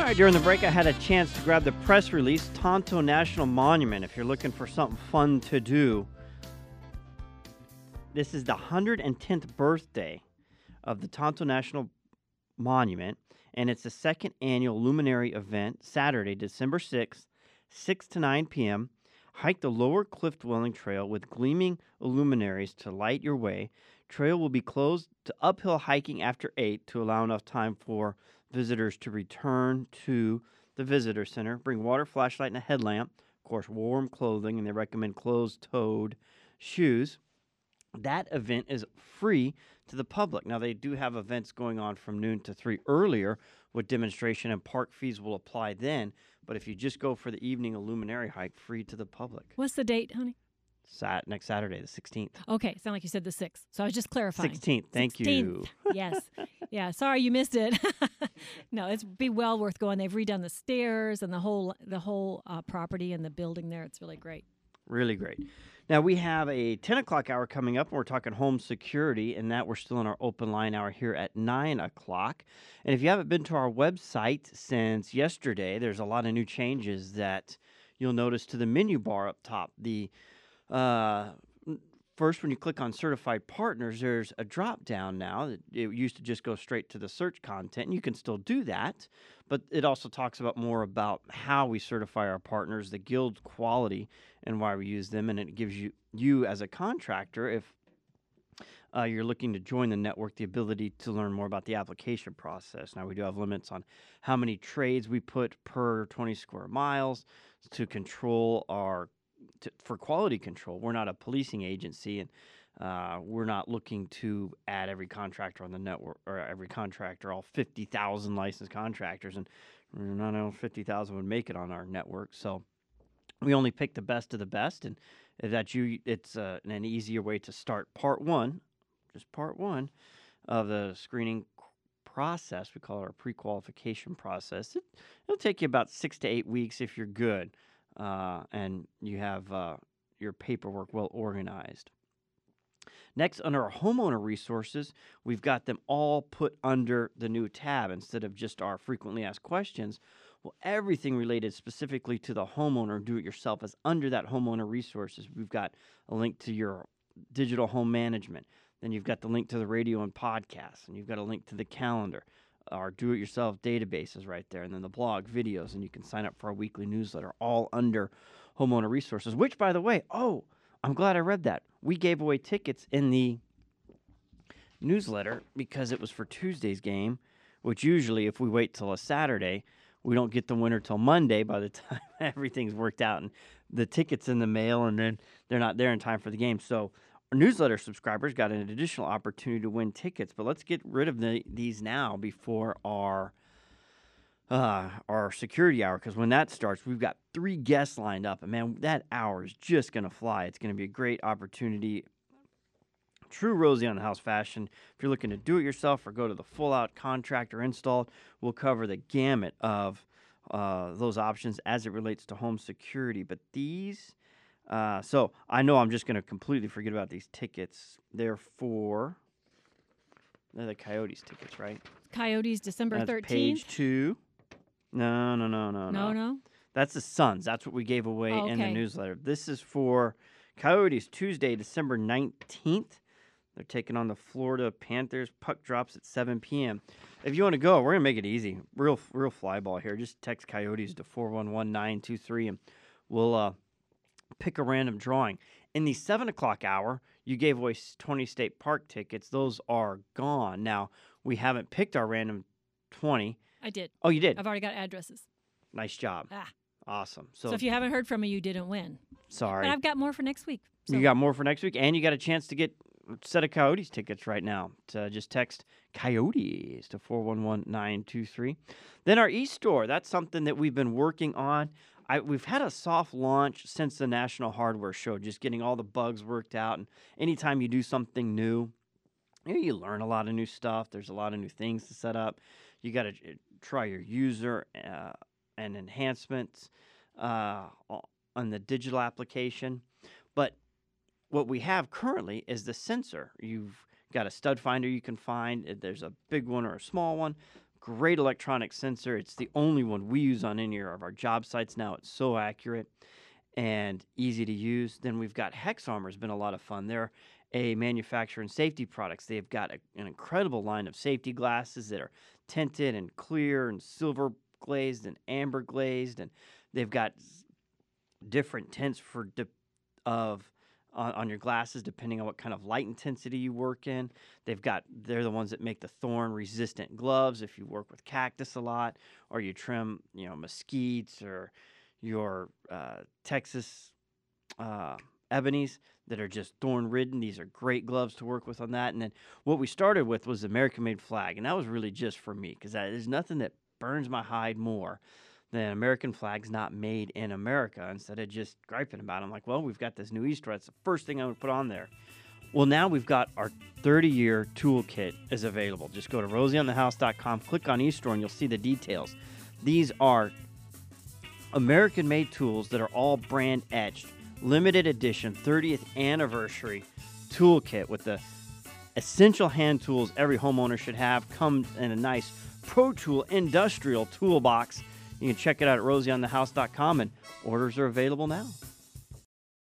All right, during the break, I had a chance to grab the press release, Tonto National Monument. If you're looking for something fun to do, this is the 110th birthday of the Tonto National Monument, and it's the second annual Luminary event, Saturday, December 6th, 6 to 9 p.m. Hike the Lower Cliff Dwelling Trail with gleaming luminaries to light your way. Trail will be closed to uphill hiking after 8 to allow enough time for visitors to return to the visitor center. Bring water, flashlight, and a headlamp. Of course, warm clothing, and they recommend closed-toed shoes. That event is free to the public. Now, they do have events going on from noon to 3 earlier with demonstration, and park fees will apply then. But if you just go for the evening luminary hike, free to the public. What's the date, honey? Next Saturday, the 16th. Okay, sound like you said the 6th. So I was just clarifying. 16th, thank 16th. you. Yes. Yeah, sorry you missed it. No, it's be well worth going. They've redone the stairs and the whole property and the building there. It's really great. Really great. Now, we have a 10 o'clock hour coming up, and we're talking home security, and that we're still in our open line hour here at 9 o'clock. And if you haven't been to our website since yesterday, there's a lot of new changes that you'll notice to the menu bar up top. First, when you click on Certified Partners, there's a drop-down now. It used to just go straight to the search content, and you can still do that, but it also talks about more about how we certify our partners, the guild quality, and why we use them, and it gives you as a contractor, if you're looking to join the network, the ability to learn more about the application process. Now, we do have limits on how many trades we put per 20 square miles to control for quality control. We're not a policing agency, and we're not looking to add every contractor on the network, or every contractor, all 50,000 licensed contractors, and not all 50,000 would make it on our network. So we only pick the best of the best, and if that's you, it's an easier way to start part one of the screening process. We call it our pre-qualification process. It'll take you about 6 to 8 weeks if you're good. And you have your paperwork well organized. Next, under our homeowner resources, we've got them all put under the new tab instead of just our frequently asked questions. Well, everything related specifically to the homeowner do-it-yourself is under that homeowner resources. We've got a link to your digital home management. Then you've got the link to the radio and podcasts, and you've got a link to the calendar. Our do-it-yourself database is right there, and then the blog, videos, and you can sign up for our weekly newsletter, all under homeowner resources, which, by the way, I'm glad I read that. We gave away tickets in the newsletter because it was for Tuesday's game, which usually if we wait till a Saturday, we don't get the winner till Monday by the time everything's worked out and the ticket's in the mail, and then they're not there in time for the game. So our newsletter subscribers got an additional opportunity to win tickets, but let's get rid of these now before our security hour, because when that starts, we've got 3 guests lined up, and man, that hour is just going to fly. It's going to be a great opportunity. True Rosie on the House fashion. If you're looking to do it yourself or go to the full-out contractor installed, we'll cover the gamut of those options as it relates to home security. But these... So I know I'm just going to completely forget about these tickets. They're the Coyotes tickets, right? Coyotes, December 13th. Page 2. No. That's the Suns. That's what we gave away in the newsletter. This is for Coyotes, Tuesday, December 19th. They're taking on the Florida Panthers. Puck drops at 7 p.m. If you want to go, we're going to make it easy. Real fly ball here. Just text Coyotes to 411-923, and we'll pick a random drawing. In the 7 o'clock hour, you gave away 20 State Park tickets. Those are gone. Now, we haven't picked our random 20. I did. Oh, you did? I've already got addresses. Nice job. Awesome. So if you haven't heard from me, you didn't win. Sorry. But I've got more for next week. So. You got more for next week, and you got a chance to get a set of Coyotes tickets right now. Just text Coyotes to 411-923. Then our e-store, that's something that we've been working on. We've had a soft launch since the National Hardware Show, just getting all the bugs worked out. And anytime you do something new, you learn a lot of new stuff. There's a lot of new things to set up. You got to try your user and enhancements on the digital application. But what we have currently is the sensor. You've got a stud finder you can find. There's a big one or a small one. Great electronic sensor. It's the only one we use on any of our job sites now. It's so accurate and easy to use. Then we've got Hex Armor. Has been a lot of fun. They're a manufacturer in safety products. They've got an incredible line of safety glasses that are tinted and clear and silver glazed and amber glazed, and they've got different tints for on your glasses depending on what kind of light intensity you work in. They're the ones that make the thorn resistant gloves if you work with cactus a lot, or you trim mesquites or your Texas ebonies that are just thorn ridden. These are great gloves to work with on that. And then what we started with was the American made flag, and that was really just for me because there's nothing that burns my hide more than American flags not made in America. Instead of just griping about it, I'm like, well, we've got this new Easter. That's the first thing I would put on there. Well, now we've got our 30-year toolkit is available. Just go to rosieonthehouse.com, click on eStore, and you'll see the details. These are American-made tools that are all brand etched, limited edition, 30th anniversary toolkit with the essential hand tools every homeowner should have. Come in a nice Pro Tool industrial toolbox. You can check it out at rosieonthehouse.com, and orders are available now.